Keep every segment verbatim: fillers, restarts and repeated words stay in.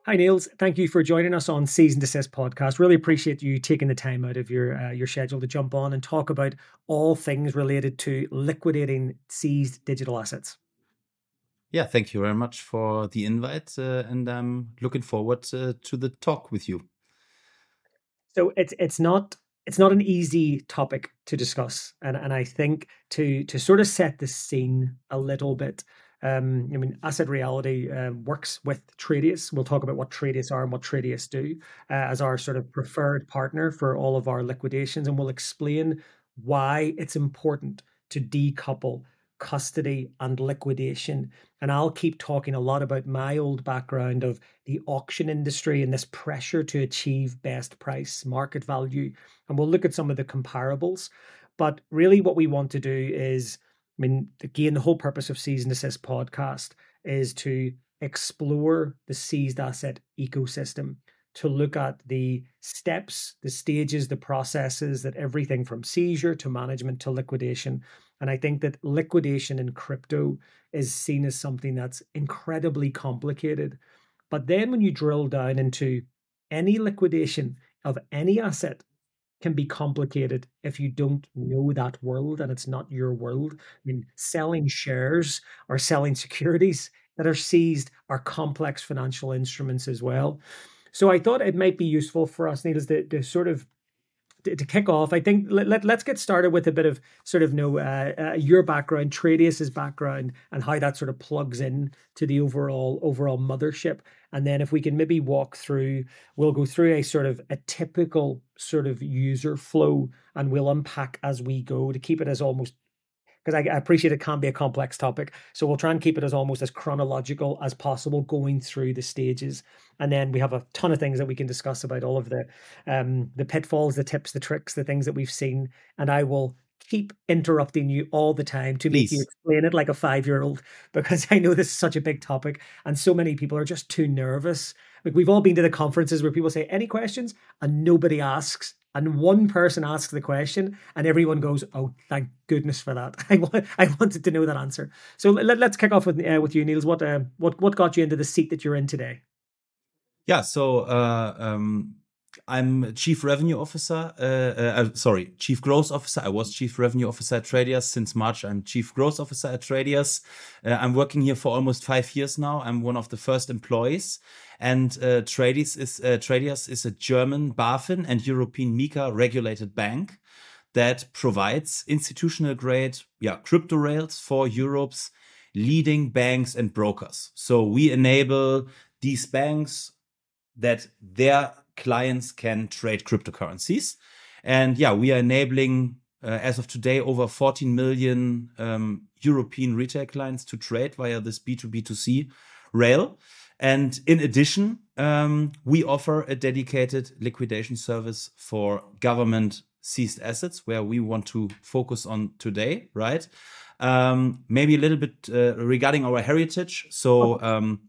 Hi, Niels. Thank you for joining us on Cease and Desist podcast. Really appreciate you taking the time out of your uh, your schedule to jump on and talk about all things related to liquidating seized digital assets. Yeah, thank you very much for the invite, uh, and I'm looking forward uh, to the talk with you. So it's it's not it's not an easy topic to discuss, and and I think to to sort of set the scene a little bit. Um, I mean, Asset Reality um, works with Tradius. We'll talk about what Tradius are and what Tradius do uh, as our sort of preferred partner for all of our liquidations, and we'll explain why it's important to decouple custody and liquidation. And I'll keep talking a lot about my old background of the auction industry and this pressure to achieve best price market value. And we'll look at some of the comparables. But really, what we want to do is, I mean, again, the whole purpose of Cease and Desist podcast is to explore the seized asset ecosystem, to look at the steps, the stages, the processes that everything from seizure to management to liquidation. And I think that liquidation in crypto is seen as something that's incredibly complicated. But then when you drill down into any liquidation of any asset can be complicated if you don't know that world and it's not your world. I mean, selling shares or selling securities that are seized are complex financial instruments as well. So I thought it might be useful for us, Neil, to, to sort of to, to kick off, I think let, let, us get started with a bit of sort of you know, uh, uh, your background, Tradius's background, and how that sort of plugs in to the overall overall mothership. And then if we can maybe walk through, we'll go through a sort of a typical sort of user flow, and we'll unpack as we go to keep it as almost because I, I appreciate it can be a complex topic. So we'll try and keep it as almost as chronological as possible going through the stages. And then we have a ton of things that we can discuss about all of the um, the pitfalls, the tips, the tricks, the things that we've seen. And I will keep interrupting you all the time to make you Please. explain it like a five-year-old because I know this is such a big topic and so many people are just too nervous. Like we've all been to the conferences where people say, any questions? And nobody asks. And one person asks the question and everyone goes, oh, thank goodness for that. I, wa- I wanted to know that answer. So let, let's kick off with uh, with you, Niels. What, uh, what, what got you into the seat that you're in today? Yeah, so uh, um, I'm Chief Revenue Officer. Uh, uh, uh, sorry, Chief Growth Officer. I was Chief Revenue Officer at Tradius. Since March, I'm Chief Growth Officer at Tradius. Uh, I'm working here for almost five years now. I'm one of the first employees. And uh, Tradius is uh, Tradius is a German BaFin and European MiCA regulated bank that provides institutional grade, yeah, crypto rails for Europe's leading banks and brokers. So we enable these banks that their clients can trade cryptocurrencies. And yeah, we are enabling, uh, as of today, over fourteen million um, European retail clients to trade via this B two B two C rail. And in addition, um, we offer a dedicated liquidation service for government seized assets, where we want to focus on today, right? Um, maybe a little bit uh, regarding our heritage. So um,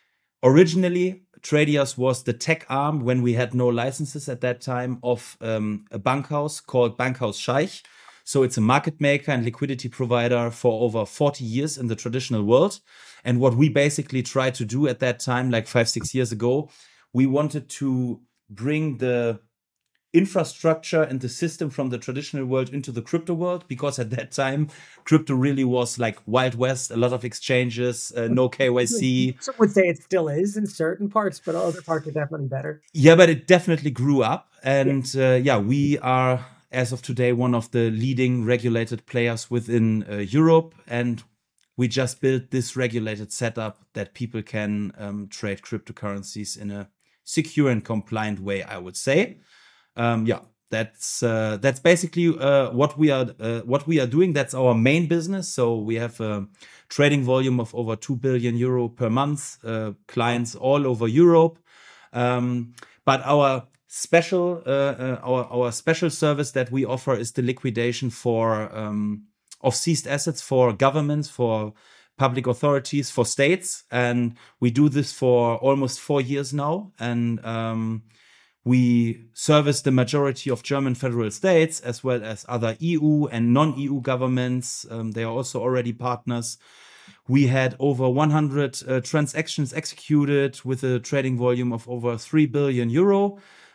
originally, Tradius was the tech arm when we had no licenses at that time of um, a bank house called Bankhaus Scheich. So it's a market maker and liquidity provider for over forty years in the traditional world. And what we basically tried to do at that time, like five, six years ago, we wanted to bring the infrastructure and the system from the traditional world into the crypto world, because at that time crypto really was like Wild West, a lot of exchanges, uh, no K Y C. Some would say it still is in certain parts, but other parts are definitely better. Yeah, but it definitely grew up. Yeah. And uh, yeah, we are, as of today, one of the leading regulated players within uh, Europe. And we just built this regulated setup that people can um, trade cryptocurrencies in a secure and compliant way, I would say. Um, yeah, that's uh, that's basically uh, what we are uh, what we are doing. That's our main business. So we have a trading volume of over two billion euro per month, uh, clients all over Europe. Um, but our special uh, uh, our our special service that we offer is the liquidation for um, of seized assets for governments, for public authorities, for states, and we do this for almost four years now. And um, we service the majority of German federal states as well as other E U and non-E U governments. Um, they are also already partners. We had over one hundred uh, transactions executed with a trading volume of over three billion euro.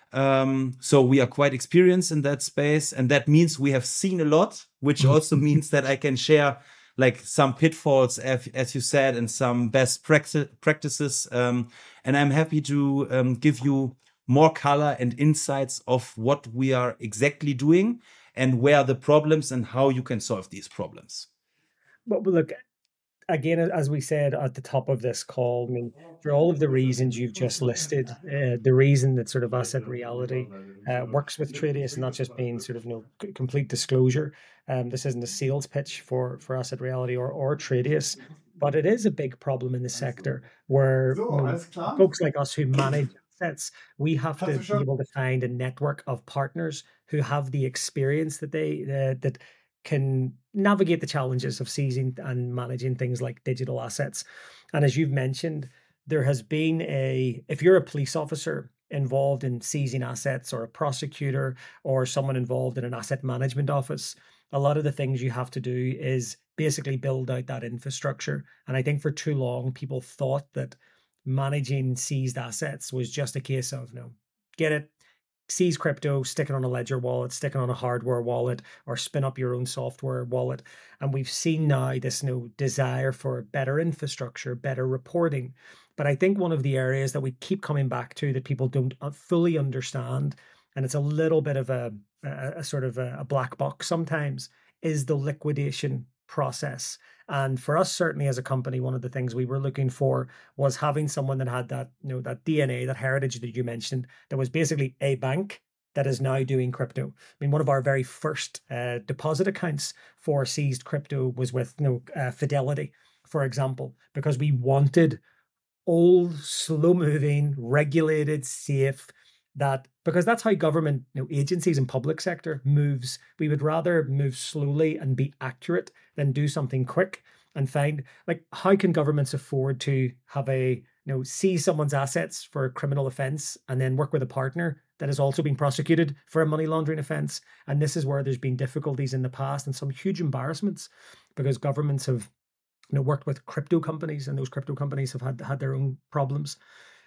Um, so we are quite experienced in that space, and that means we have seen a lot, which also means that I can share like some pitfalls, as, as you said, and some best practi- practices. Um, and I'm happy to um, give you more color and insights of what we are exactly doing and where are the problems and how you can solve these problems. But but look, again, as we said at the top of this call, I mean, for all of the reasons you've just listed, uh, the reason that sort of Asset Reality uh, works with Tradius, and not just being sort of, you know, c- complete disclosure. Um, this isn't a sales pitch for for Asset Reality or or Tradius, but it is a big problem in the sector where, you So, know, alles klar? folks like us who manage assets, we have to be able to find a network of partners who have the experience that they uh, that can navigate the challenges of seizing and managing things like digital assets. And as you've mentioned, there has been a, if you're a police officer involved in seizing assets, or a prosecutor, or someone involved in an asset management office, a lot of the things you have to do is basically build out that infrastructure. And I think for too long, people thought that managing seized assets was just a case of, no, get it, seize crypto, stick it on a ledger wallet, stick it on a hardware wallet, or spin up your own software wallet. And we've seen now this new desire for better infrastructure, better reporting. But I think one of the areas that we keep coming back to that people don't uh, fully understand, and it's a little bit of a, a, a sort of a, a black box sometimes, is the liquidation process. And for us, certainly as a company, one of the things we were looking for was having someone that had that, you know, that D N A, that heritage that you mentioned, that was basically a bank that is now doing crypto. I mean, one of our very first uh, deposit accounts for seized crypto was with, you know, uh, Fidelity, for example, because we wanted old, slow-moving, regulated, safe. That, because that's how government, you know, agencies and public sector moves. We would rather move slowly and be accurate than do something quick and find, like, how can governments afford to have a, you know, seize someone's assets for a criminal offense and then work with a partner that has also been prosecuted for a money laundering offense? And this is where there's been difficulties in the past and some huge embarrassments, because governments have, you know, worked with crypto companies, and those crypto companies have had had their own problems.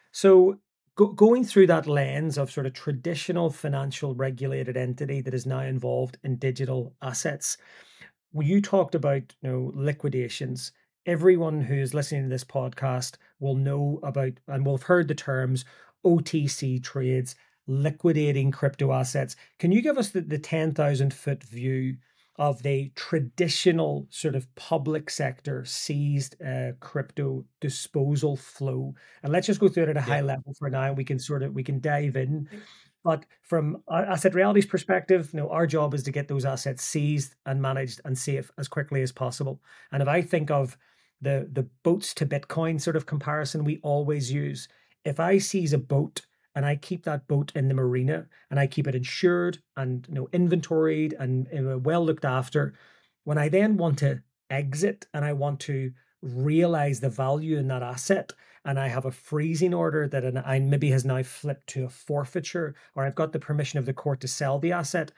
So go, going through that lens of sort of traditional financial regulated entity that is now involved in digital assets, well, you talked about, you know, liquidations. Everyone who is listening to this podcast will know about and will have heard the terms O T C trades, liquidating crypto assets. Can you give us the, the ten thousand foot view of the traditional sort of public sector seized uh, crypto disposal flow? And let's just go through it at a high Yeah. level for now. We can sort of, we can dive in. But from Asset Reality's perspective, you know, our job is to get those assets seized and managed and safe as quickly as possible. And if I think of the the boats to Bitcoin sort of comparison we always use, if I seize a boat and I keep that boat in the marina and I keep it insured and, you know, inventoried and uh, well looked after, when I then want to exit and I want to realize the value in that asset, and I have a freezing order that an, I maybe has now flipped to a forfeiture, or I've got the permission of the court to sell the asset,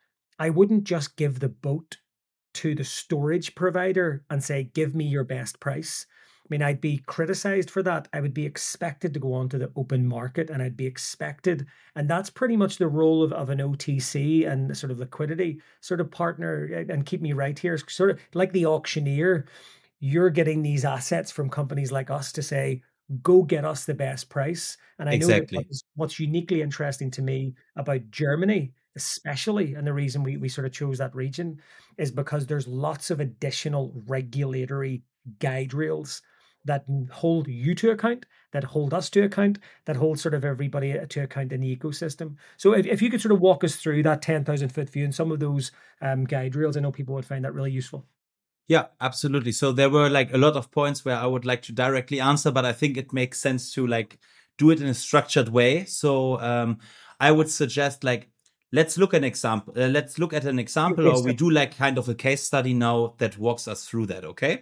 I wouldn't just give the boat to the storage provider and say, give me your best price. I mean, I'd be criticized for that. I would be expected to go onto the open market, and I'd be expected, and that's pretty much the role of, of an O T C and sort of liquidity sort of partner. And keep me right here, sort of like the auctioneer. You're getting these assets from companies like us to say, go get us the best price. And I know that Exactly. what's, what's uniquely interesting to me about Germany, especially, and the reason we, we sort of chose that region, is because there's lots of additional regulatory guide rails that hold you to account, that hold us to account, that hold sort of everybody to account in the ecosystem. So if, if you could sort of walk us through that ten thousand foot view and some of those um, guide rails, I know people would find that really useful. Yeah, absolutely. So there were like a lot of points where I would like to directly answer, but I think it makes sense to like do it in a structured way. So um, I would suggest like let's look an example. Uh, let's look at an example, or we do like kind of a case study now that walks us through that. Okay.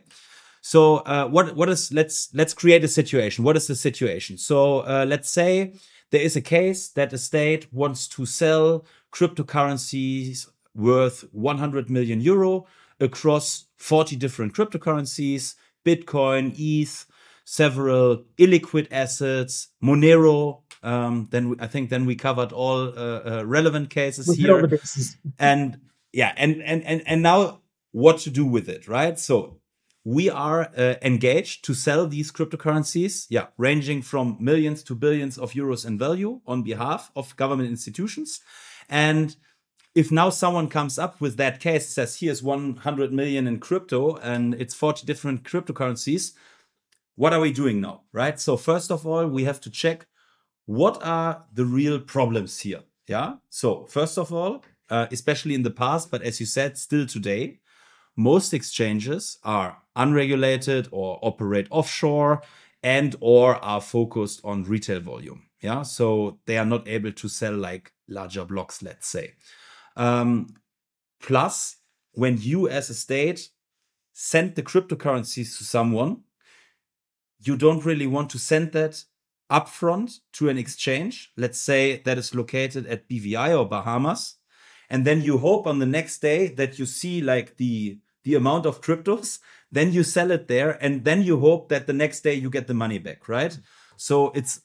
So uh, what what is let's let's create a situation. What is the situation? So uh, let's say there is a case that a state wants to sell cryptocurrencies worth one hundred million euro across forty different cryptocurrencies Bitcoin, E T H, several illiquid assets, Monero. Um, then we, I think then we covered all uh, uh, relevant cases We hit here. all the bases. And yeah, and, and and and now what to do with it, right? So we are uh, engaged to sell these cryptocurrencies, yeah, ranging from millions to billions of euros in value on behalf of government institutions. And if now someone comes up with that case, says here's one hundred million in crypto and it's forty different cryptocurrencies, what are we doing now, right? So first of all, we have to check what are the real problems here. Yeah. So first of all, uh, especially in the past, but as you said, still today, most exchanges are unregulated or operate offshore and or are focused on retail volume. Yeah. So they are not able to sell like larger blocks, let's say. Um, plus, when you as a state send the cryptocurrencies to someone, you don't really want to send that upfront to an exchange, let's say that is located at B V I or Bahamas, and then you hope on the next day that you see like the the amount of cryptos, then you sell it there, and then you hope that the next day you get the money back, right? So it's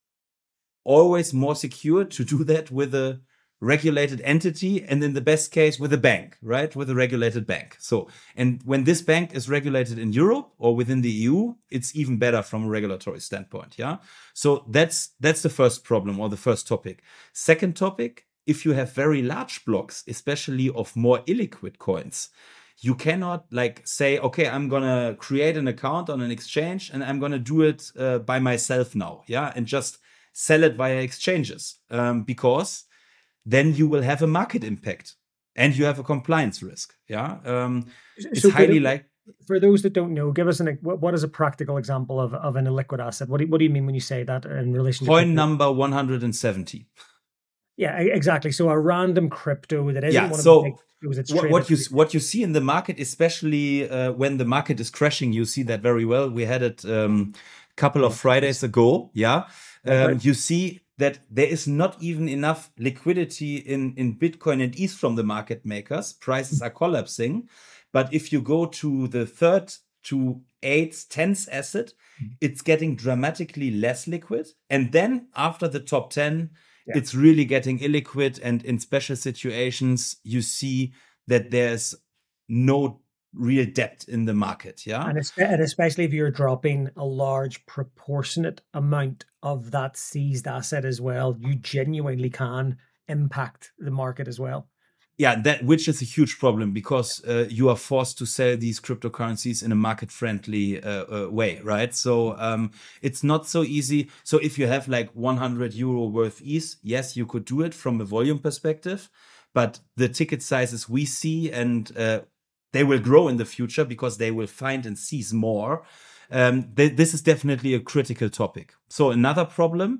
always more secure to do that with a regulated entity, and in the best case with a bank, right? With a regulated bank. So, and when this bank is regulated in Europe or within the E U, it's even better from a regulatory standpoint. Yeah. So that's, that's the first problem or the first topic. Second topic, if you have very large blocks, especially of more illiquid coins, you cannot like say, okay, I'm going to create an account on an exchange and I'm going to do it uh, by myself now. Yeah. And just sell it via exchanges um, because then you will have a market impact and you have a compliance risk. Yeah. Um, it's So highly for, like. for those that don't know, give us an, what, what is a practical example of, of an illiquid asset? What do, what do you mean when you say that in relation to Coin crypto? number one hundred seventy. Yeah, exactly. So a random crypto that isn't Yeah, one so of the big cryptos that's what, what you traded. what you see in the market, especially uh, when the market is crashing, you see that very well. We had it um, a couple of Fridays ago. Yeah, um, Okay. you see that there is not even enough liquidity in, in Bitcoin and E T H from the market makers. Prices are collapsing. But if you go to the third to eighth, tenth asset, it's getting dramatically less liquid. And then after the top ten, yeah, it's really getting illiquid. And in special situations, you see that there's no real depth in the market. Yeah. And, and especially if you're dropping a large proportionate amount of that seized asset as well, you genuinely can impact the market as well. Yeah, that which is a huge problem because uh, you are forced to sell these cryptocurrencies in a market-friendly uh, uh, way, right? So um, it's not so easy. So if you have like one hundred euro worth E T H, yes, you could do it from a volume perspective, but the ticket sizes we see and uh, they will grow in the future because they will find and seize more. Um, th- this is definitely a critical topic. So another problem.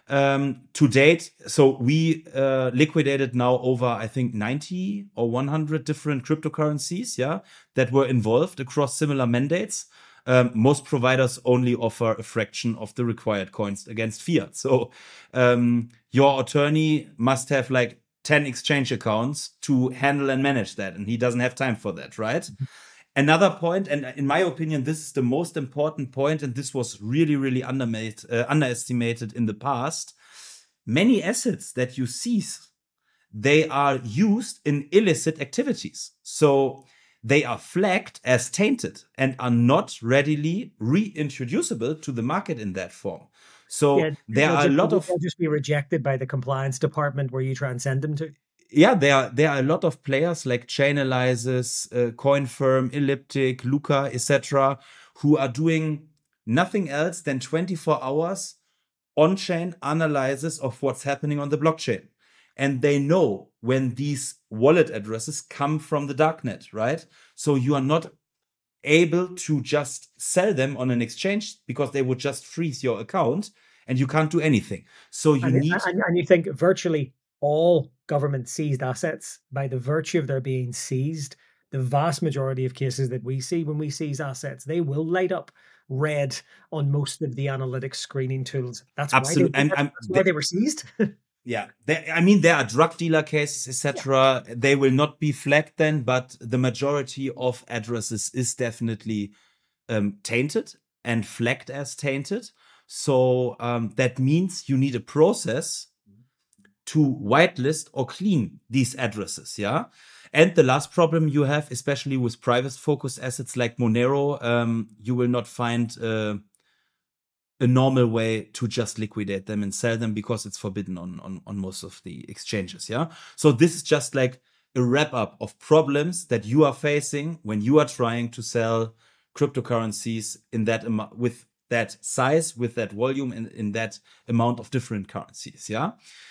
Um, to date, so we uh, liquidated now over, I think, ninety or one hundred different cryptocurrencies, yeah, that were involved across similar mandates. Um, most providers only offer a fraction of the required coins against fiat. So um, your attorney must have like ten exchange accounts to handle and manage that, and he doesn't have time for that, right? Mm-hmm. Another point, and in my opinion, this is the most important point, and this was really, really undermade, uh, underestimated in the past. Many assets that you seize, they are used in illicit activities. So they are flagged as tainted and are not readily reintroducible to the market in that form. So yeah, there are just, a lot of... They'll just be rejected by the compliance department where you try and send them to. Yeah, there are there are a lot of players like Chainalysis, uh, CoinFirm, Elliptic, Luca, et cetera, who are doing nothing else than twenty-four hours on-chain analysis of what's happening on the blockchain, and they know when these wallet addresses come from the darknet, right? So you are not able to just sell them on an exchange because they would just freeze your account, and you can't do anything. So you and, need and, and you think virtually all government seized assets, by the virtue of their being seized, the vast majority of cases that we see when we seize assets, they will light up red on most of the analytics screening tools. That's absolutely, why they, that's, that's why they were seized. Yeah, they, I mean, there are drug dealer cases, et cetera. Yeah. They will not be flagged then, but the majority of addresses is definitely um, tainted and flagged as tainted. So um, that means you need a process to whitelist or clean these addresses, yeah? And the last problem you have, especially with privacy-focused assets like Monero, um, you will not find uh, a normal way to just liquidate them and sell them because it's forbidden on, on, on most of the exchanges, yeah? So this is just like a wrap-up of problems that you are facing when you are trying to sell cryptocurrencies in that am- with that size, with that volume, and in that amount of different currencies, yeah?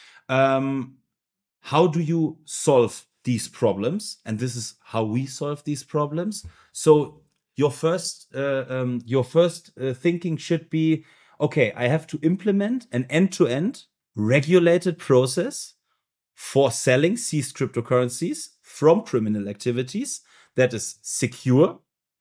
Um, how do you solve these problems? And this is how we solve these problems. So your first uh, um, your first uh, thinking should be, okay, I have to implement an end-to-end regulated process for selling seized cryptocurrencies from criminal activities that is secure,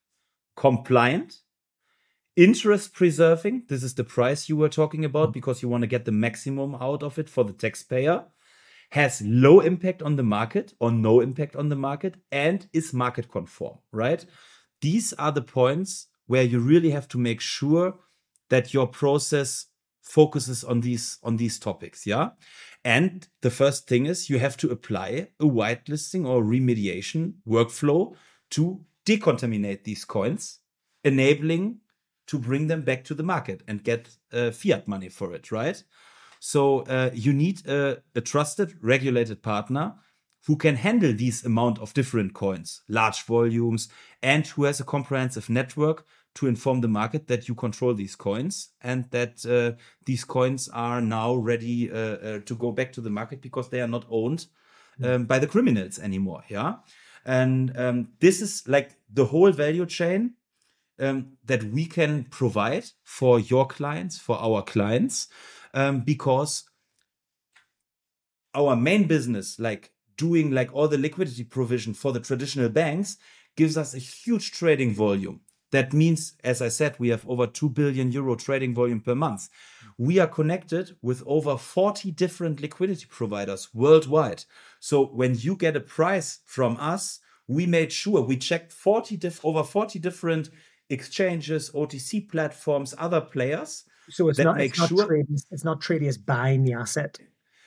compliant, interest preserving. This is the price you were talking about because you want to get the maximum out of it for the taxpayer, has low impact on the market or no impact on the market, and is market conform, right? These are the points where you really have to make sure that your process focuses on these on these topics, yeah? And the first thing is you have to apply a whitelisting or remediation workflow to decontaminate these coins, enabling to bring them back to the market and get uh, fiat money for it, right? So uh, you need a, a trusted, regulated partner who can handle these amount of different coins, large volumes, and who has a comprehensive network to inform the market that you control these coins and that uh, these coins are now ready uh, uh, to go back to the market because they are not owned um, by the criminals anymore. Yeah, and um, this is like the whole value chain um, that we can provide for your clients, for our clients, um, because our main business, like doing like all the liquidity provision for the traditional banks, gives us a huge trading volume. That means, as I said, we have over two billion euro trading volume per month. We are connected with over forty different liquidity providers worldwide. So when you get a price from us, we made sure we checked forty diff- over forty different exchanges, O T C platforms, other players So it's that not make it's not sure. trading it's not trading as buying the asset.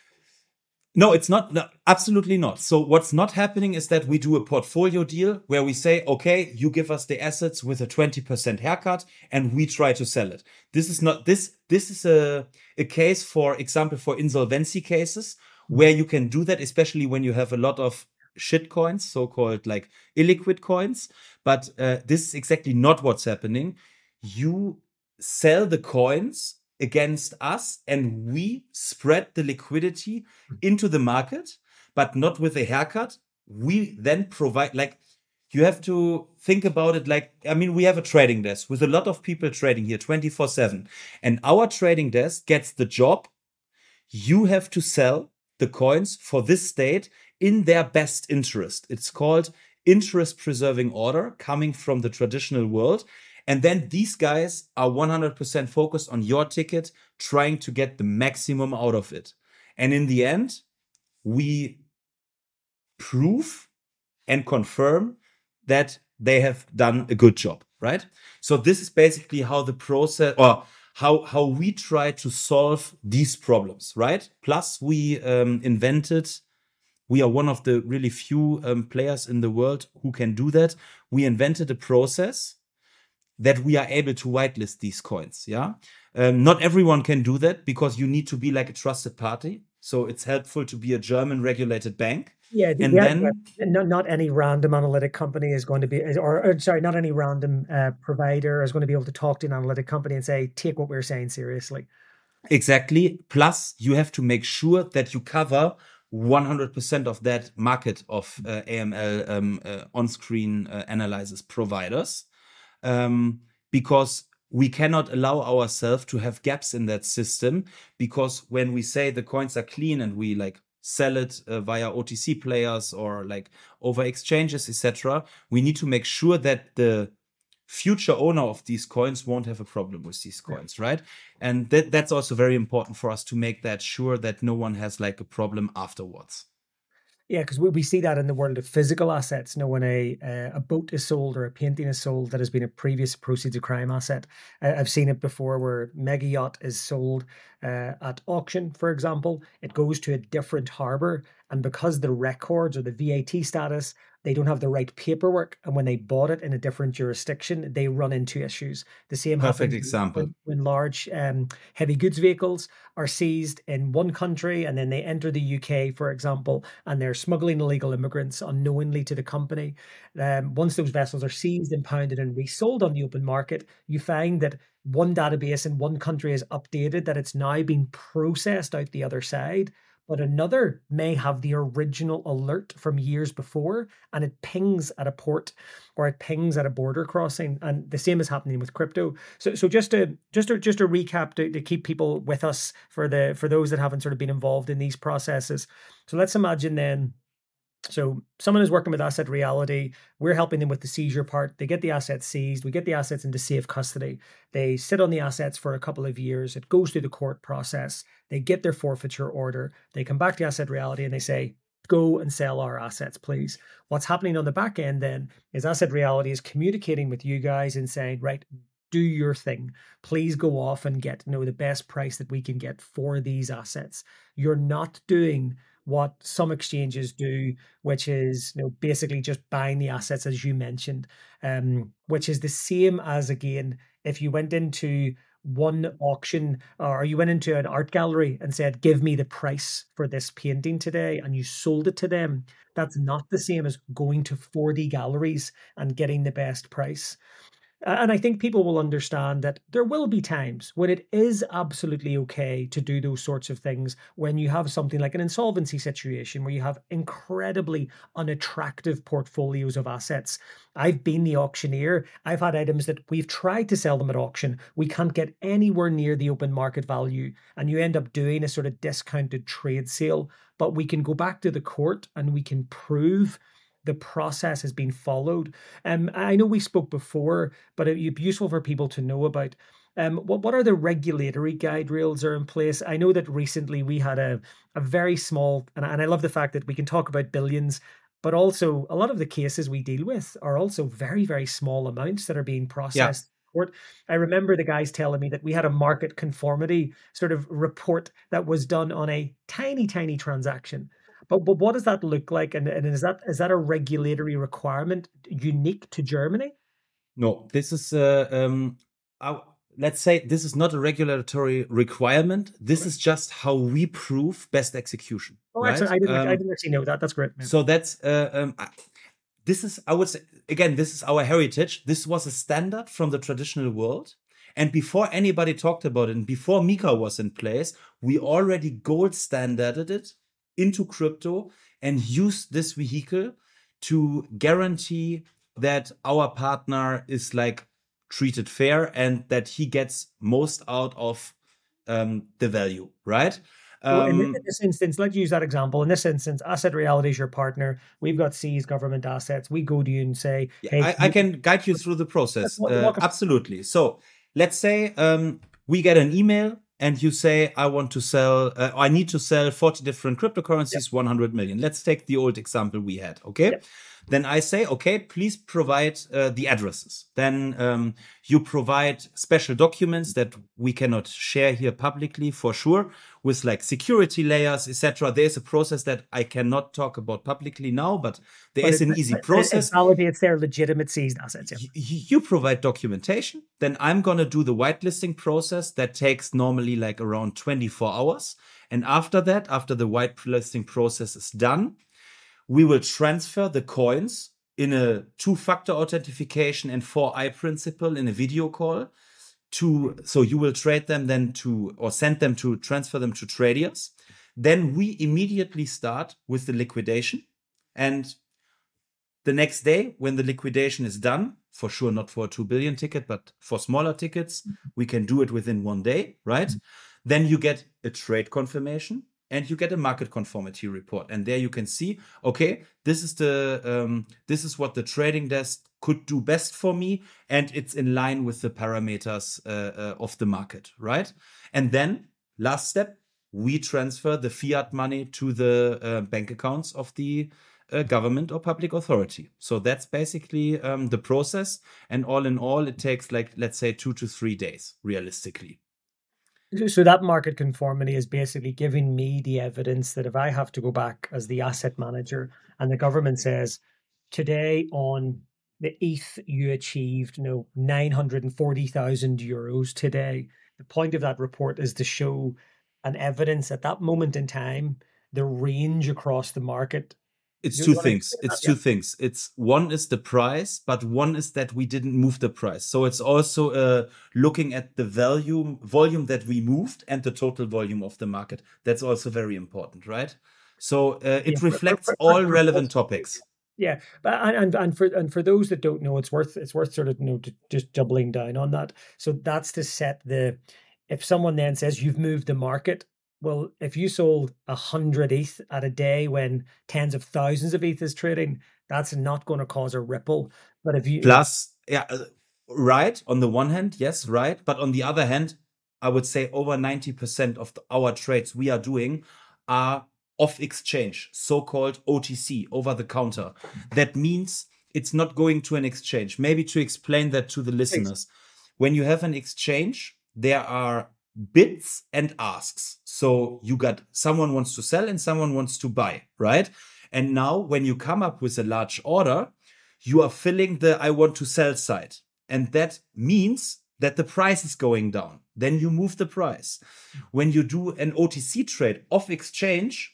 No, it's not. No, absolutely not. So what's not happening is that we do a portfolio deal where we say, okay, you give us the assets with a twenty percent haircut and we try to sell it. This is not this. This is a, a case, for example, for insolvency cases where you can do that, especially when you have a lot of shit coins, so-called like illiquid coins. But uh, this is exactly not what's happening. You sell the coins against us and we spread the liquidity into the market, but not with a haircut. We then provide, like, you have to think about it like, I mean, we have a trading desk with a lot of people trading here twenty-four seven, and our trading desk gets the job. You have to sell the coins for this state in their best interest. It's called interest preserving order, coming from the traditional world. And then these guys are one hundred percent focused on your ticket, trying to get the maximum out of it. And in the end, we prove and confirm that they have done a good job, right? So this is basically how the process, or how how we try to solve these problems, right? Plus, we um, invented. We are one of the really few um, players in the world who can do that. We invented a process that we are able to whitelist these coins. Yeah, um, not everyone can do that because you need to be like a trusted party. So it's helpful to be a German regulated bank. Yeah, the, And yeah, then yeah. Not not any random analytic company is going to be, or, or sorry, not any random uh, provider is going to be able to talk to an analytic company and say, take what we're saying seriously. exactly. Plus, you have to make sure that you cover one hundred percent of that market of uh, A M L um, uh, on-screen uh, analysis providers, um, because we cannot allow ourselves to have gaps in that system. Because when we say the coins are clean and we like sell it uh, via O T C players or like over exchanges, et cetera, we need to make sure that the future owner of these coins won't have a problem with these coins, right? And that that's also very important for us to make that sure that no one has like a problem afterwards. Yeah, because we, we see that in the world of physical assets. You know, when a uh, a boat is sold or a painting is sold that has been a previous proceeds of crime asset. Uh, I've seen it before where mega yacht is sold uh, at auction, for example. It goes to a different harbor, and because the records or the V A T status, they don't have the right paperwork, and when they bought it in a different jurisdiction, they run into issues. The same Perfect happens example. when, when large um, heavy goods vehicles are seized in one country and then they enter the U K, for example, and they're smuggling illegal immigrants unknowingly to the company. Um, once those vessels are seized, impounded, and resold on the open market, you find that one database in one country is updated, that it's now being processed out the other side. But another may have the original alert from years before, and it pings at a port or it pings at a border crossing. And the same is happening with crypto. So, so just to just to just to recap to, to keep people with us for the for those that haven't sort of been involved in these processes. So let's imagine then, so someone is working with Asset Reality. We're helping them with the seizure part. They get the assets seized. We get the assets into safe custody. They sit on the assets for a couple of years. It goes through the court process. They get their forfeiture order. They come back to Asset Reality and they say, go and sell our assets, please. What's happening on the back end then is Asset Reality is communicating with you guys and saying, right, do your thing. Please go off and get, you know, the best price that we can get for these assets. You're not doing what some exchanges do, which is, you know, basically just buying the assets as you mentioned, um, which is the same as, again, if you went into one auction or you went into an art gallery and said, give me the price for this painting today, and you sold it to them. That's not the same as going to forty galleries and getting the best price. And I think people will understand that there will be times when it is absolutely okay to do those sorts of things when you have something like an insolvency situation where you have incredibly unattractive portfolios of assets. I've been the auctioneer. I've had items that we've tried to sell them at auction. We can't get anywhere near the open market value, and you end up doing a sort of discounted trade sale. But we can go back to the court and we can prove the process has been followed. Um, I know we spoke before, but it'd be useful for people to know about um, what what are the regulatory guide rails are in place. I know that recently we had a a very small, and, and I love the fact that we can talk about billions, but also a lot of the cases we deal with are also very, very small amounts that are being Yeah. processed. Court. I remember the guys telling me that we had a market conformity sort of report that was done on a tiny, tiny transaction. But, but what does that look like? And, and is that is that a regulatory requirement unique to Germany? No, this is uh, um, our, let's say this is not a regulatory requirement. This Okay. is just how we prove best execution, Oh, excellent. right? I didn't I Um, didn't actually know that. That's great. Yeah. so that's uh, um, I- this is I would say again this is our heritage. This was a standard from the traditional world, and before anybody talked about it, and before Mika was in place, we already gold standarded it into crypto and used this vehicle to guarantee that our partner is like treated fair and that he gets most out of um, the value, right? So in, thi- Um, in this instance, let's use that example. In this instance, Asset Reality is your partner. We've got seized government assets. We go to you and say, yeah, hey, I, can I you can guide you through the let's process. walk, Uh, walk us- absolutely. So let's say um, we get an email and you say, I want to sell, uh, I need to sell forty different Yep, cryptocurrencies, one hundred million. Let's take the old example we had. Okay. yep. Then I say, okay, please provide uh, the addresses. Then um, you provide special documents that we cannot share here publicly for sure, with like security layers, et cetera. There is a process that I cannot talk about publicly now, but there But is it, an easy it, it process. validates their legitimate seized assets. Yeah. Y- You provide documentation, then I'm going to do the whitelisting process that takes normally like around twenty-four hours. And after that, after the whitelisting process is done, we will transfer the coins in a two-factor authentication and four I principle in a video call to, so you will trade them then to, or send them to, transfer them to traders. Then we immediately start with the liquidation. And the next day, when the liquidation is done, for sure not for a two billion ticket, but for smaller tickets, we can do it within one day, right? Then you get a trade confirmation and you get a market conformity report. And there you can see, okay, this is the um, this is what the trading desk could do best for me, and it's in line with the parameters uh, uh, of the market, right? And then last step, we transfer the fiat money to the uh, bank accounts of the uh, government or public authority. So that's basically um, the process. And all in all, it takes like, let's say, two to three days, realistically. So that market conformity is basically giving me the evidence that if I have to go back as the asset manager and the government says, today on the E T H, you achieved, you know, nine hundred forty thousand euros today. The point of that report is to show an evidence at that moment in time, the range across the market. It's Do you two want to things. explain It's that? two Yeah. things. It's one is the price, but one is that we didn't move the price. So it's also uh, looking at the volume volume that we moved and the total volume of the market. That's also very important, right? So uh, Yeah, it for, for, reflects for, all for relevant both. topics. Yeah, but and, and and for and for those that don't know, it's worth it's worth sort of, you know, to, just doubling down on that. So that's to set the, if someone then says you've moved the market, well, if you sold a hundred E T H at a day when tens of thousands of E T H is trading, that's not going to cause a ripple. But if you, Plus, yeah, uh, right. On the one hand, yes, right. But on the other hand, I would say over ninety percent of the, our trades we are doing are off exchange, so-called O T C, over the counter. That means it's not going to an exchange. Maybe to explain that to the listeners, when you have an exchange, there are bids and asks. So you got someone wants to sell and someone wants to buy, right? And now when you come up with a large order, you are filling the I want to sell side. And that means that the price is going down. Then you move the price. When you do an O T C trade off exchange,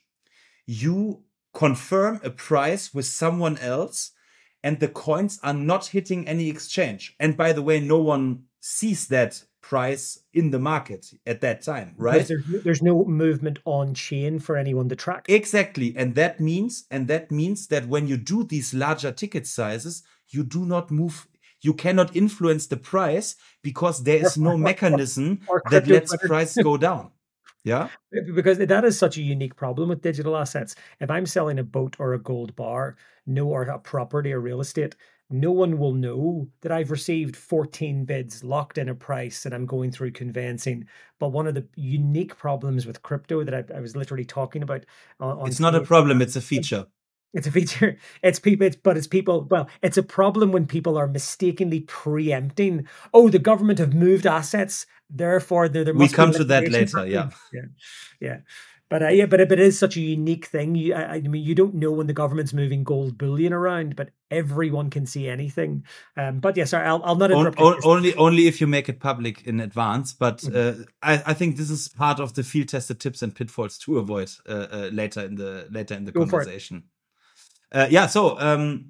you confirm a price with someone else and the coins are not hitting any exchange. And by the way, no one sees that price in the market at that time, right? There's, there's no movement on chain for anyone to track. Exactly. And that means, and that means that when you do these larger ticket sizes, you do not move, you cannot influence the price because there is no mechanism or that lets crypto- price go down. Yeah. Because that is such a unique problem with digital assets. If I'm selling a boat or a gold bar, no, or a property or real estate, no one will know that I've received fourteen bids, locked in a price, and I'm going through conveyancing. But one of the unique problems with crypto that I, I was literally talking about on, on It's not a problem, it's a feature. It's a feature. It's people, it's, but it's people. Well, it's a problem when people are mistakenly preempting. Oh, the government have moved assets, therefore there, there We must come be to that litigation later. Yeah. happening. Yeah, yeah. But uh, yeah, but it, but it is such a unique thing. You, I, I mean, you don't know when the government's moving gold bullion around, but everyone can see anything. Um, but yeah, sorry, I'll, I'll not On, interrupt. you. on, only, only if you make it public in advance. But Mhm. uh, I, I think this is part of the field-tested tips and pitfalls to avoid uh, uh, later in the later in the Go for it. conversation. Uh, yeah. So um,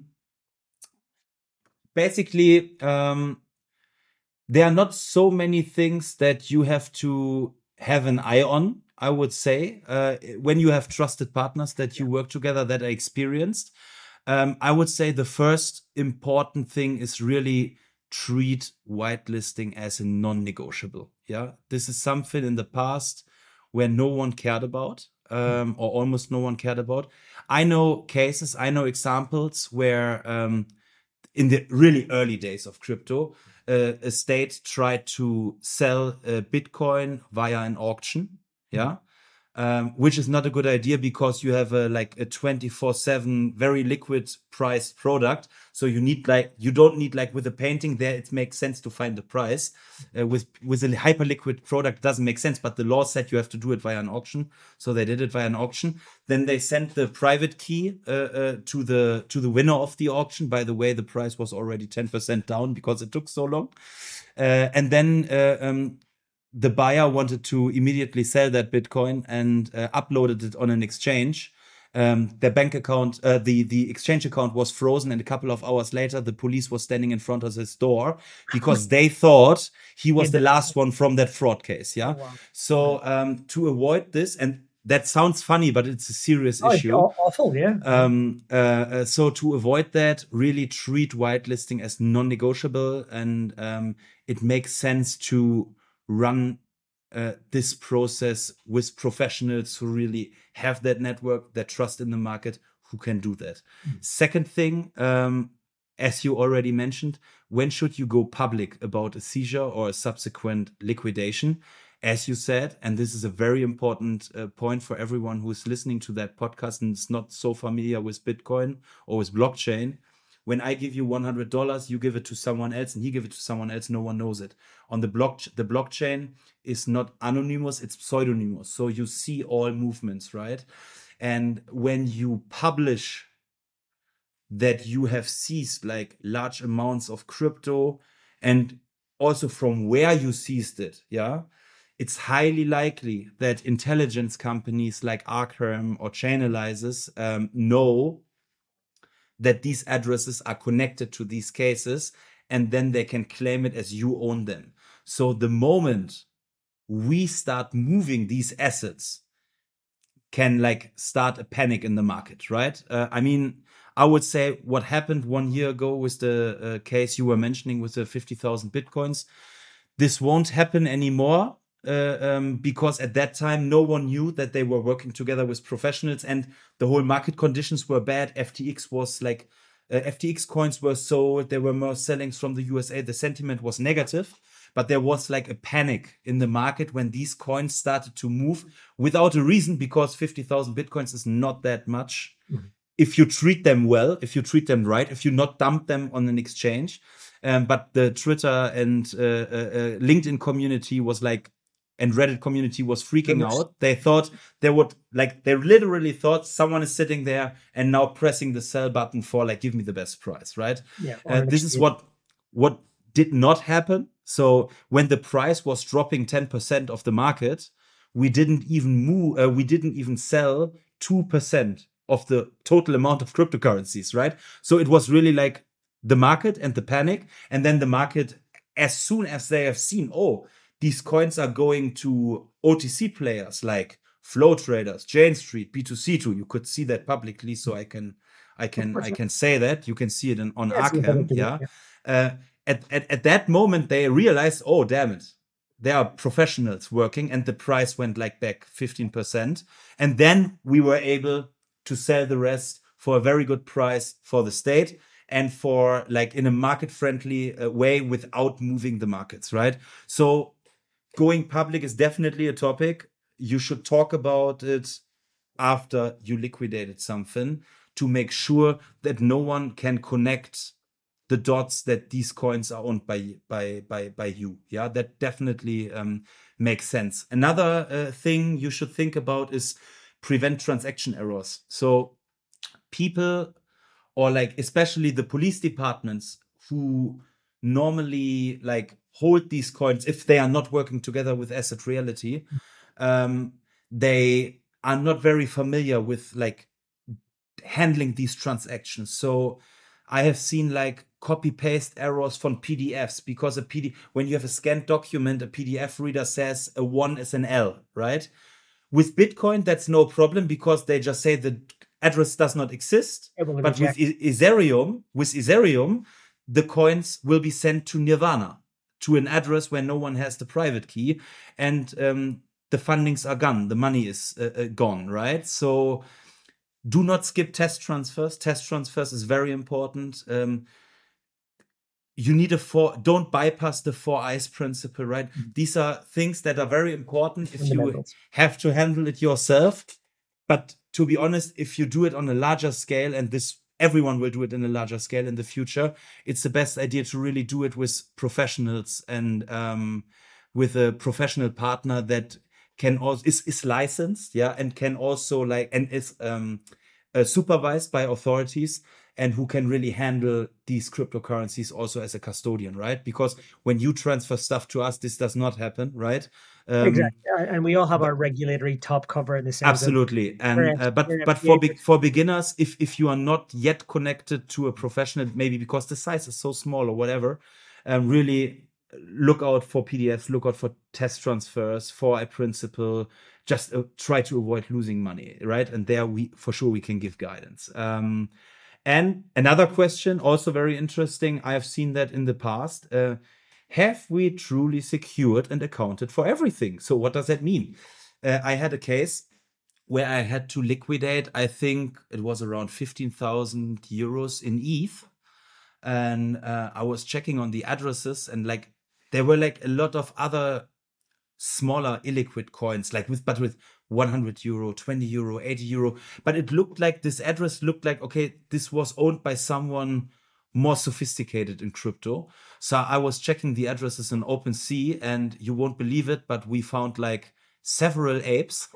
basically, um, there are not so many things that you have to have an eye on, I would say, uh, when you have trusted partners that you work together that are experienced. Um, I would say the first important thing is really treat whitelisting as a non-negotiable. Yeah, this is something in the past where no one cared about, um, or almost no one cared about. I know cases, I know examples where um, in the really early days of crypto, uh, a state tried to sell uh, Bitcoin via an auction. Yeah. Um, which is not a good idea because you have a like a twenty-four seven very liquid priced product. So you need like, you don't need like with a painting there, it makes sense to find the price. Uh, with, with a hyper liquid product doesn't make sense, but the law said you have to do it via an auction. So they did it via an auction. Then they sent the private key uh, uh, to the to the winner of the auction. By the way, the price was already ten percent down because it took so long. Uh, and then uh, um, the buyer wanted to immediately sell that Bitcoin and uh, uploaded it on an exchange. Um, their bank account, uh, the, the exchange account was frozen. And a couple of hours later, the police was standing in front of his door because they thought he was the last one from that fraud case. Yeah. Oh, wow. So um, to avoid this, and that sounds funny, but it's a serious Oh, it's issue. aw- awful, yeah. Um, uh, uh, so to avoid that, really treat whitelisting as non-negotiable, and um, it makes sense to run uh, this process with professionals who really have that network, that trust in the market, who can do that. Mm-hmm. Second thing, um, as you already mentioned, when should you go public about a seizure or a subsequent liquidation? as you said, and this is a very important uh, point for everyone who's listening to that podcast and is not so familiar with Bitcoin or with blockchain. When I give you one hundred dollars, you give it to someone else and he give it to someone else. No one knows it. On the block, the blockchain is not anonymous, it's pseudonymous. So you see all movements, right? And when you publish that you have seized like large amounts of crypto and also from where you seized it, yeah, it's highly likely that intelligence companies like Arkham or Chainalysis um, know that these addresses are connected to these cases, and then they can claim it as you own them. So the moment we start moving these assets can like start a panic in the market, right? Uh, I mean, I would say what happened one year ago with the uh, case you were mentioning with the fifty thousand Bitcoins, this won't happen anymore. Uh, um, because at that time, no one knew that they were working together with professionals and the whole market conditions were bad. F T X was like, uh, F T X coins were sold. There were more sellings from the U S A. The sentiment was negative, but there was like a panic in the market when these coins started to move without a reason, because fifty thousand Bitcoins is not that much. Mm-hmm. If you treat them well, if you treat them right, if you not dump them on an exchange. Um, but the Twitter and uh, uh, LinkedIn community was like, and Reddit community was freaking out. They thought they would like, they literally thought someone is sitting there and now pressing the sell button for like, give me the best price, right? Yeah. Uh, this is what, what did not happen. So when the price was dropping ten percent of the market, we didn't even move, uh, we didn't even sell two percent of the total amount of cryptocurrencies, right? So it was really like the market and the panic. And then the market, as soon as they have seen, oh, these coins are going to O T C players like Flow Traders, Jane Street, B two C two. You could see that publicly, so I can, I can, I can say that. You can see it in, on yeah, Arkham. Yeah. yeah. Uh, at, at at that moment, they realized, oh damn it, there are professionals working, and the price went like back fifteen percent. And then we were able to sell the rest for a very good price for the state and for like in a market friendly uh, way without moving the markets, right? So going public is definitely a topic. You should talk about it after you liquidated something to make sure that no one can connect the dots that these coins are owned by by by by you. Yeah, that definitely um, makes sense. Another uh, thing you should think about is prevent transaction errors. So people, or like especially the police departments who normally like hold these coins, if they are not working together with Asset Reality, um, they are not very familiar with like handling these transactions. So I have seen like copy paste errors from P D Fs, because a P D when you have a scanned document, a P D F reader says a one is an L, right? With Bitcoin, that's no problem because they just say the address does not exist. But with Ethereum, with Ethereum, the coins will be sent to Nirvana, to an address where no one has the private key, and um, the fundings are gone. The money is uh, uh, gone, right? So do not skip test transfers. Test transfers is very important. Um, you need a four, don't bypass the four eyes principle, right? Mm-hmm. These are things that are very important if you have to handle it yourself. But to be honest, if you do it on a larger scale, and this everyone will do it in a larger scale in the future, it's the best idea to really do it with professionals and um, with a professional partner that can also is, is licensed, yeah, and can also like and is um, uh, supervised by authorities, and who can really handle these cryptocurrencies also as a custodian, right? Because when you transfer stuff to us, this does not happen, right? Um, exactly, and we all have but, our regulatory top cover in the sense. Absolutely, of, and uh, but but for be, for beginners, if if you are not yet connected to a professional, maybe because the size is so small or whatever, um, really look out for P D Fs, look out for test transfers, for a principle. Just uh, try to avoid losing money, right? And there we for sure we can give guidance. Um, and another question, also very interesting. I have seen that in the past. Uh, Have we truly secured and accounted for everything? So what does that mean? Uh, I had a case where I had to liquidate, I think it was around fifteen thousand euros in E T H. And uh, I was checking on the addresses, and like there were like a lot of other smaller illiquid coins, like with but with one hundred euro, twenty euro, eighty euro. But it looked like this address looked like, okay, this was owned by someone more sophisticated in crypto. So I was checking the addresses in OpenSea, and you won't believe it, but we found like several apes.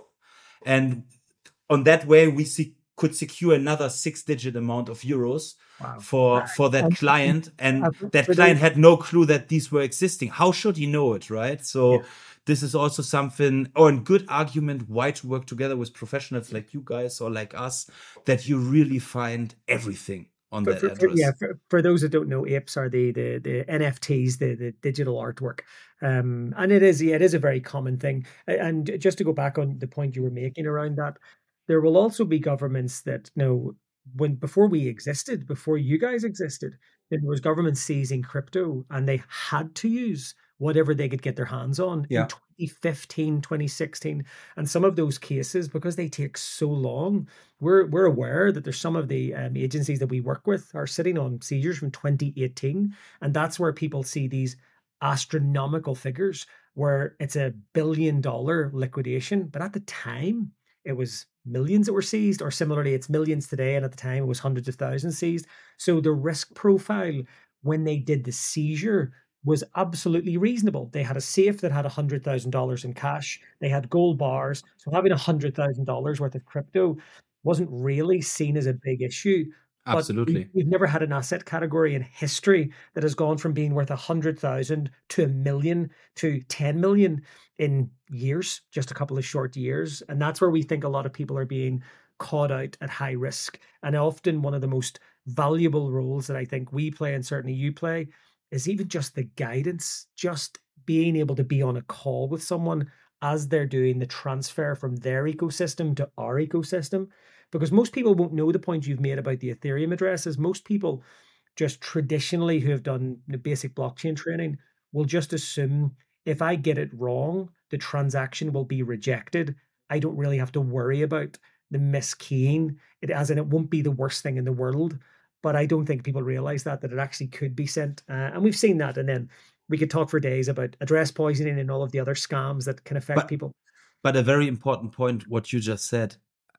And on that way, we see, could secure another six-digit amount of euros Wow. for for that And- client, and uh, that for client those- had no clue that these were existing. How should he know it, right? So Yeah. this is also something, or a good argument why to work together with professionals like you guys or like us, that you really find everything on For, that for, for- address. yeah, for, for those that don't know, apes are the the, the N F Ts, the, the digital artwork, um, and it is yeah, it is a very common thing. A- And just to go back on the point you were making around that, there will also be governments that you know when before we existed, before you guys existed, there was governments seizing crypto, and they had to use whatever they could get their hands on Yeah. in twenty fifteen, twenty sixteen, and some of those cases, because they take so long, we're we're aware that there's some of the um, agencies that we work with are sitting on seizures from twenty eighteen, and that's where people see these astronomical figures where it's a billion dollar liquidation, but at the time it was millions that were seized, or similarly it's millions today, and at the time it was hundreds of thousands seized. So the risk profile when they did the seizure was absolutely reasonable. They had a safe that had one hundred thousand dollars in cash. They had gold bars. So having one hundred thousand dollars worth of crypto wasn't really seen as a big issue. But we- Absolutely. we've never had an asset category in history that has gone from being worth one hundred thousand to a million to ten million in years, just a couple of short years. And that's where we think a lot of people are being caught out at high risk. And often one of the most valuable roles that I think we play, and certainly you play, is even just the guidance, just being able to be on a call with someone as they're doing the transfer from their ecosystem to our ecosystem. Because most people won't know the point you've made about the Ethereum addresses. Most people just traditionally who have done the basic blockchain training will just assume if I get it wrong, the transaction will be rejected. I don't really have to worry about the miskeying. It as in it won't be the worst thing in the world. But I don't think people realize that that it actually could be sent. Uh, and we've seen that. And then we could talk for days about address poisoning and all of the other scams that can affect But- people. But a very important point, what you just said,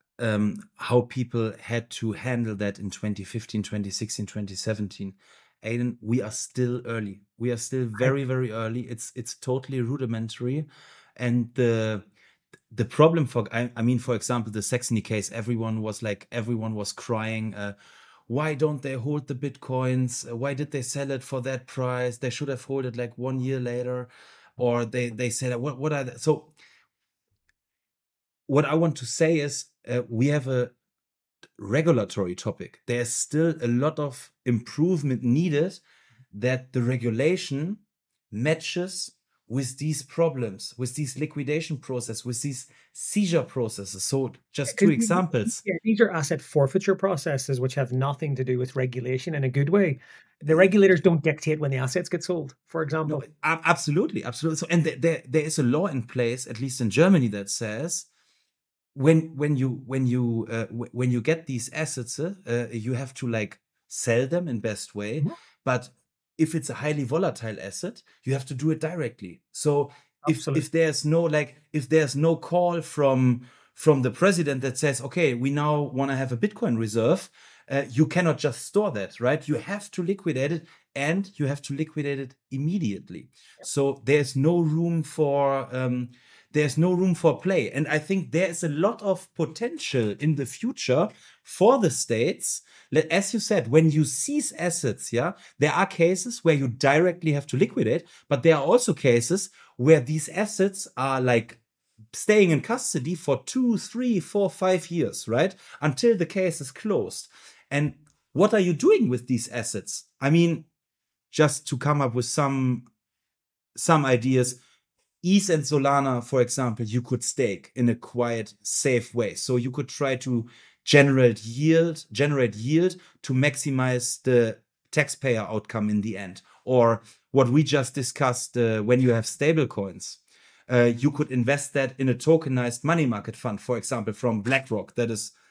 um, how people had to handle that in twenty fifteen, twenty sixteen, twenty seventeen. Aiden, we are still early. We are still very, very early. It's it's totally rudimentary, and the the problem for I, I mean, for example, the Saxony case, everyone was like, everyone was crying. Uh, why don't they hold the bitcoins? Uh, Why did they sell it for that price? They should have held it like one year later, or they they said what what are they? So what I want to say is uh, we have a regulatory topic. There's still a lot of improvement needed that the regulation matches with these problems, with these liquidation process, with these seizure processes. So just two Because these- examples. Yeah, these are asset forfeiture processes which have nothing to do with regulation in a good way. The regulators don't dictate when the assets get sold, for example. No, a- absolutely, absolutely. So, and there, there, there is a law in place, at least in Germany, that says when when you when you uh, w- when you get these assets, uh, uh, you have to like sell them in best way. Mhm. But if it's a highly volatile asset, you have to do it directly. So if Absolutely. if there's no like if there's no call from from the president that says, okay, we now want to have a Bitcoin reserve, uh, you cannot just store that, right? You have to liquidate it, and you have to liquidate it immediately. So there's no room for um, there's no room for play. And I think there is a lot of potential in the future for the states. Let- As you said, when you seize assets, yeah, there are cases where you directly have to liquidate, but there are also cases where these assets are like staying in custody for two, three, four, five years, right? Until the case is closed. And what are you doing with these assets? I mean, just to come up with some some ideas, E T H and Solana, for example, you could stake in a quiet, safe way. So you could try to generate yield, generate yield to maximize the taxpayer outcome in the end. Or what we just discussed, uh, when you have stable coins, uh, you could invest that in a tokenized money market fund, for example, from BlackRock, that is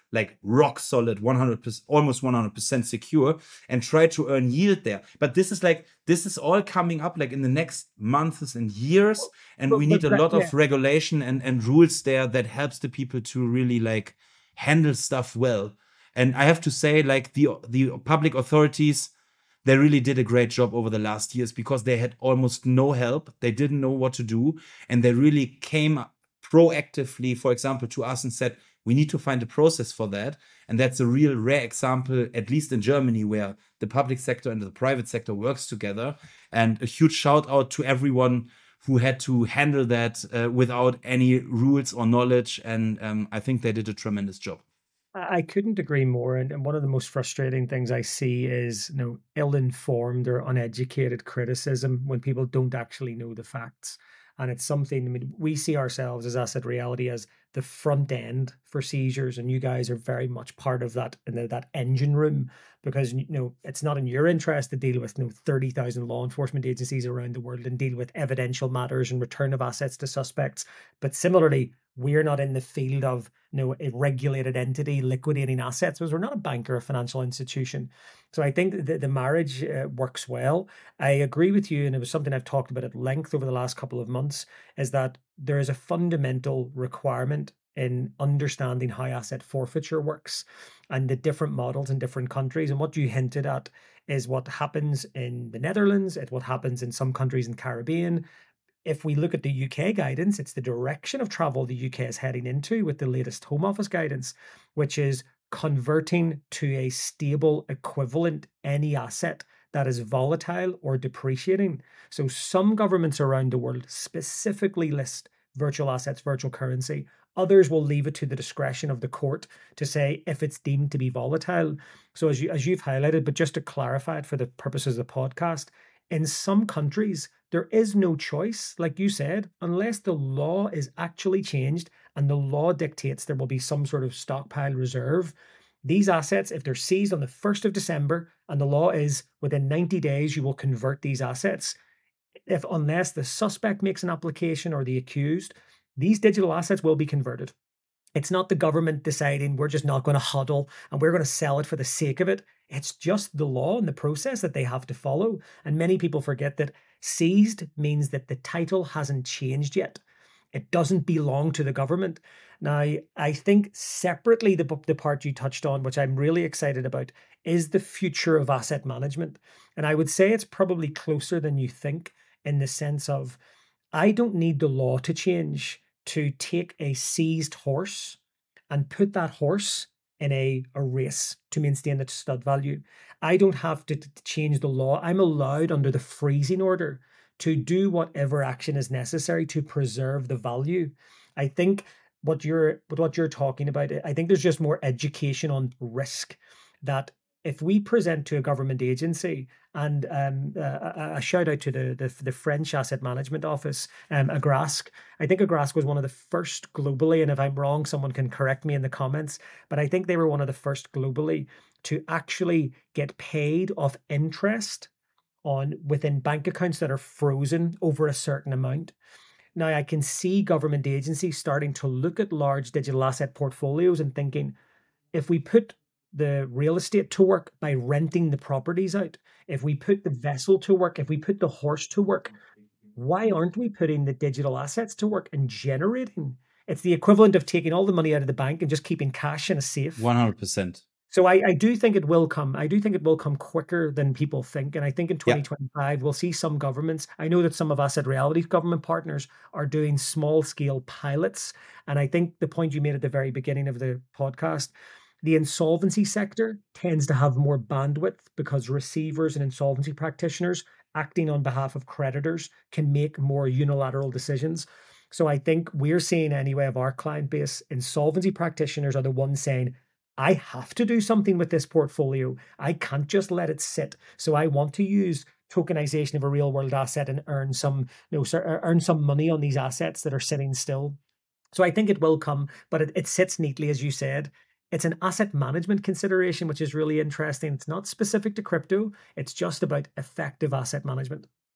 like rock solid, one hundred percent, almost one hundred percent secure, and try to earn yield there. But this is like, this is all coming up like in the next months and years. And But, we but need a Brett, lot yeah, of regulation and, and rules there that helps the people to really like handle stuff well. And I have to say, like the the public authorities, they really did a great job over the last years because they had almost no help. They didn't know what to do. And they really came proactively, for example, to us and said, we need to find a process for that. And that's a real rare example, at least in Germany, where the public sector and the private sector works together. And a huge shout out to everyone who had to handle that uh, without any rules or knowledge. And um, I think they did a tremendous job. I I couldn't agree more. And, and one of the most frustrating things I see is, you know, ill-informed or uneducated criticism when people don't actually know the facts. And it's something, I mean, we see ourselves as Asset Reality as the front end for seizures, and you guys are very much part of that, you know, that engine room, because you know it's not in your interest to deal with, you know, thirty thousand law enforcement agencies around the world and deal with evidential matters and return of assets to suspects. But similarly, we're not in the field of, you know, a regulated entity liquidating assets, because we're not a bank or a financial institution. So I think that the marriage uh, works well. I agree with you, and it was something I've talked about at length over the last couple of months, is that there is a fundamental requirement in understanding how asset forfeiture works and the different models in different countries. And what you hinted at is what happens in the Netherlands, it's what happens in some countries in Caribbean. If we look at the U K guidance, it's the direction of travel the U K is heading into with the latest Home Office guidance, which is converting to a stable equivalent any asset that is volatile or depreciating. So some governments around the world specifically list virtual assets, virtual currency. Others will leave it to the discretion of the court to say if it's deemed to be volatile. So as you as you've highlighted, but just to clarify it for the purposes of the podcast, in some countries, there is no choice, like you said, unless the law is actually changed and the law dictates there will be some sort of stockpile reserve. These assets, if they're seized on the first of December and the law is within ninety days, you will convert these assets. If unless the suspect makes an application or the accused, these digital assets will be converted. It's not the government deciding we're just not going to huddle and we're going to sell it for the sake of it. It's just the law and the process that they have to follow. And many people forget that seized means that the title hasn't changed yet. It doesn't belong to the government. Now, I think separately, the, the part you touched on, which I'm really excited about, is the future of asset management. And I would say it's probably closer than you think, in the sense of I don't need the law to change to take a seized horse and put that horse in a, a race to maintain its stud value. I don't have to, to change the law. I'm allowed under the freezing order to do whatever action is necessary to preserve the value. I think what you're what you're talking about, I think there's just more education on risk, that if we present to a government agency, and um, uh, a shout out to the, the the French Asset Management Office, um, Agrasc. I think Agrasc was one of the first globally, and if I'm wrong, someone can correct me in the comments, but I think they were one of the first globally to actually get paid off interest on within bank accounts that are frozen over a certain amount. Now, I can see government agencies starting to look at large digital asset portfolios and thinking, if we put the real estate to work by renting the properties out, if we put the vessel to work, if we put the horse to work, why aren't we putting the digital assets to work and generating? It's the equivalent of taking all the money out of the bank and just keeping cash in a safe. one hundred percent. So I, I do think it will come. I do think it will come quicker than people think. And I think in Yeah. twenty twenty-five, we'll see some governments. I know that some of Asset Reality's government partners are doing small scale pilots. And I think the point you made at the very beginning of the podcast, the insolvency sector tends to have more bandwidth because receivers and insolvency practitioners acting on behalf of creditors can make more unilateral decisions. So I think we're seeing anyway of our client base, insolvency practitioners are the ones saying, I have to do something with this portfolio. I can't just let it sit. So I want to use tokenization of a real world asset and earn some, you know, earn some money on these assets that are sitting still. So I think it will come, but it, it sits neatly, as you said. It's an asset management consideration, which is really interesting. It's not specific to crypto. It's just about effective asset management.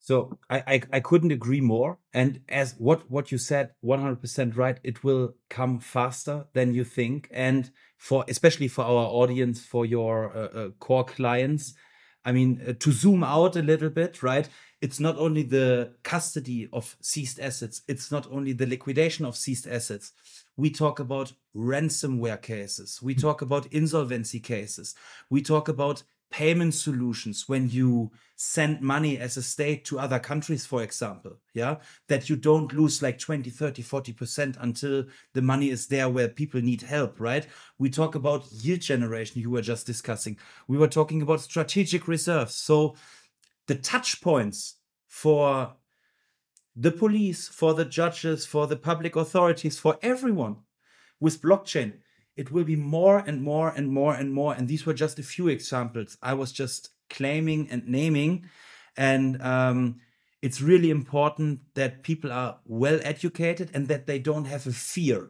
So I, I I couldn't agree more. And as what what you said, one hundred percent right. It will come faster than you think, and for especially for our audience, for your uh, uh, core clients. I mean, uh, to zoom out a little bit, right? It's not only the custody of seized assets. It's not only the liquidation of seized assets. We talk about ransomware cases. We talk about insolvency cases. We talk about payment solutions when you send money as a state to other countries, for example, yeah, that you don't lose like twenty, thirty, forty percent until the money is there where people need help, right? We talk about yield generation you were just discussing. We were talking about strategic reserves. So the touch points for the police, for the judges, for the public authorities, for everyone with blockchain, it will be more and more and more and more. And these were just a few examples I was just claiming and naming. And um, it's really important that people are well educated and that they don't have a fear.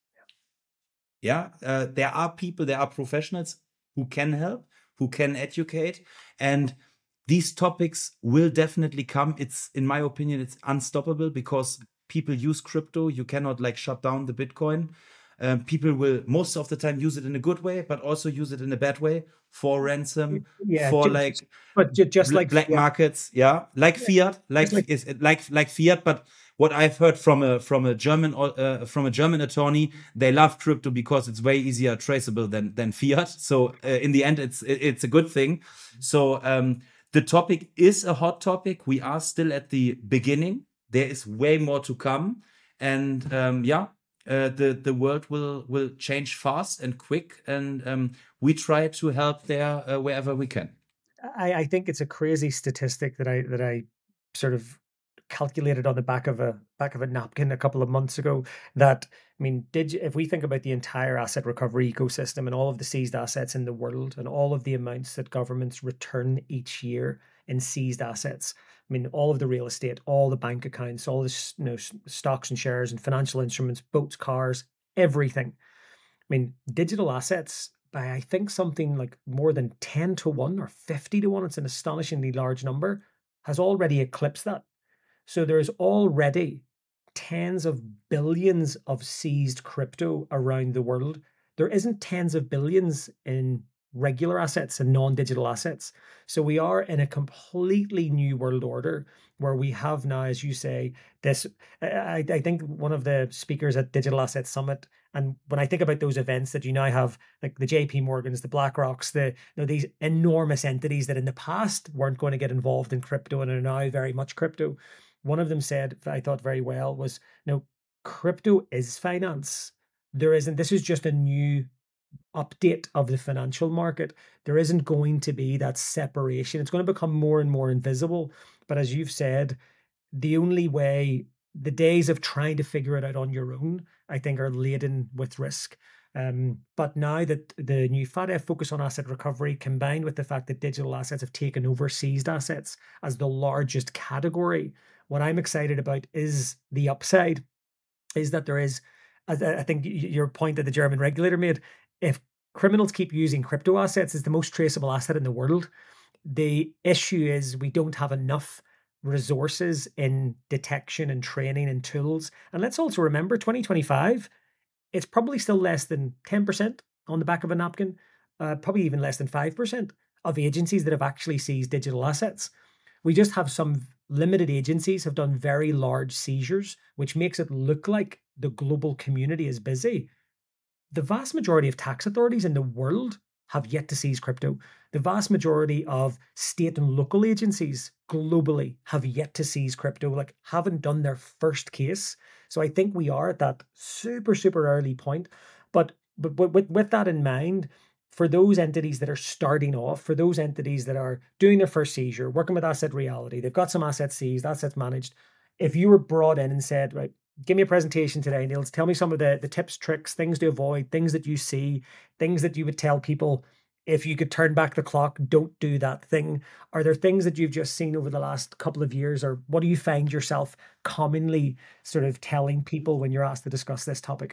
Yeah, uh, there are people, there are professionals who can help, who can educate. And these topics will definitely come. It's, in my opinion, it's unstoppable because people use crypto. You cannot like shut down the Bitcoin. Um, people will most of the time use it in a good way, but also use it in a bad way for ransom, Yeah, for ju- just, like but ju- just bl- like black fiat, markets. Yeah, like yeah, fiat, like just like is like like fiat. But what I've heard from a from a German uh, from a German attorney, they love crypto because it's way easier traceable than than fiat. So uh, in the end, it's it, it's a good thing. So um, the topic is a hot topic. We are still at the beginning. There is way more to come, and um, yeah, uh, the the world will will change fast and quick, and um, we try to help there uh, wherever we can. I, I think it's a crazy statistic that I that I sort of calculated on the back of a back of a napkin a couple of months ago. That I mean, did you, if we think about the entire asset recovery ecosystem and all of the seized assets in the world and all of the amounts that governments return each year in seized assets, I mean, all of the real estate, all the bank accounts, all the you know stocks and shares and financial instruments, boats, cars, everything. I mean, digital assets by I think something like more than ten to one or fifty to one, it's an astonishingly large number, has already eclipsed that. So there's already tens of billions of seized crypto around the world. There isn't tens of billions in regular assets and non-digital assets. So we are in a completely new world order where we have now, as you say, this. I, I think one of the speakers at Digital Asset Summit, and when I think about those events that you now have, like the J P Morgans, the BlackRocks, the you know these enormous entities that in the past weren't going to get involved in crypto and are now very much crypto. One of them said, I thought very well, was, you know, crypto is finance. There isn't, this is just a new update of the financial market. There isn't going to be that separation. It's going to become more and more invisible. But as you've said, the only way, the days of trying to figure it out on your own, I think, are laden with risk. Um, but now that the new FATF focus on asset recovery, combined with the fact that digital assets have taken over seized assets as the largest category, what I'm excited about is the upside, is that there is, I think your point that the German regulator made, if criminals keep using crypto assets as the most traceable asset in the world, the issue is we don't have enough resources in detection and training and tools. And let's also remember twenty twenty-five, it's probably still less than ten percent on the back of a napkin, uh, probably even less than five percent of agencies that have actually seized digital assets. We just have some limited agencies have done very large seizures, which makes it look like the global community is busy. The vast majority of tax authorities in the world have yet to seize crypto. The vast majority of state and local agencies globally have yet to seize crypto, like haven't done their first case. So I think we are at that super, super early point. But but, but with, with that in mind, for those entities that are starting off, for those entities that are doing their first seizure, working with Asset Reality, they've got some assets seized, assets managed. If you were brought in and said, right, give me a presentation today, Niels. Tell me some of the, the tips, tricks, things to avoid, things that you see, things that you would tell people if you could turn back the clock, don't do that thing. Are there things that you've just seen over the last couple of years, or what do you find yourself commonly sort of telling people when you're asked to discuss this topic?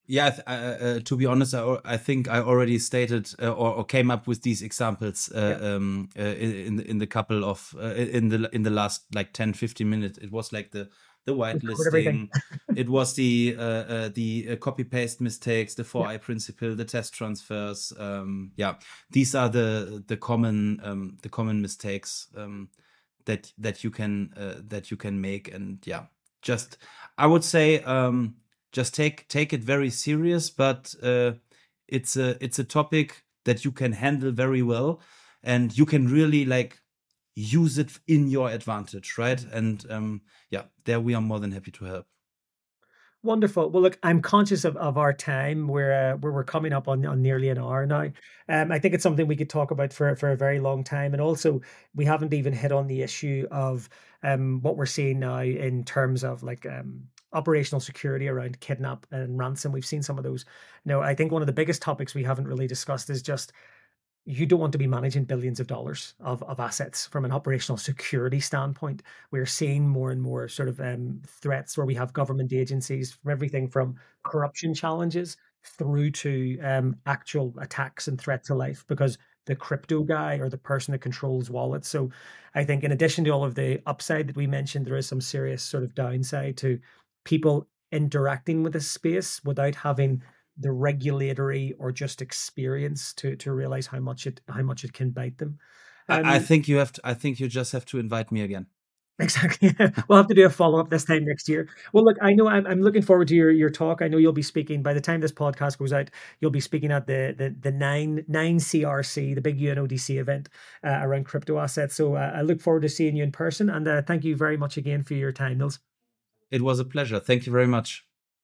Yeah, th- uh, uh, to be honest, I, al- I think I already stated uh, or, or came up with these examples uh, Yeah, um, uh, in in the couple of uh, in the in the last like ten fifteen minutes. It was like the the we covered everything. whitelisting. It was the uh, uh, the uh, copy paste mistakes, the four Yeah. I principle, the test transfers. Um, yeah, these are the the common um, the common mistakes um, that that you can uh, that you can make. And yeah, just I would say. Um, just take take it very serious, but uh, it's a it's a topic that you can handle very well, and you can really like use it in your advantage, right? And um, yeah, there we are more than happy to help. Wonderful. Well, look, I'm conscious of, of our time. We're uh, we're we're coming up on, on nearly an hour now. Um, I think it's something we could talk about for for a very long time. And also, we haven't even hit on the issue of um what we're seeing now in terms of like um operational security around kidnap and ransom. We've seen some of those. No, I think one of the biggest topics we haven't really discussed is just you don't want to be managing billions of dollars of, of assets from an operational security standpoint. We're seeing more and more sort of um, threats where we have government agencies from everything from corruption challenges through to um, actual attacks and threat to life because the crypto guy or the person that controls wallets. So I think in addition to all of the upside that we mentioned, there is some serious sort of downside to people interacting with this space without having the regulatory or just experience to to realize how much it how much it can bite them. I, I Um, think you have to, I think you just have to invite me again. exactly. We'll have to do a follow up this time next year. Well, look, I know I'm I'm looking forward to your your talk. I know you'll be speaking by the time this podcast goes out. You'll be speaking at the the the nine nine C R C, the big U N O D C event uh, around crypto assets. So uh, I look forward to seeing you in person. And uh, thank you very much again for your time, Nils. It was a pleasure. Thank you very much.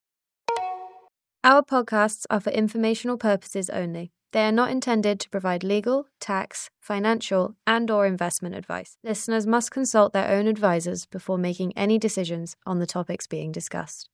Our podcasts are for informational purposes only. They are not intended to provide legal, tax, financial, and or investment advice. Listeners must consult their own advisors before making any decisions on the topics being discussed.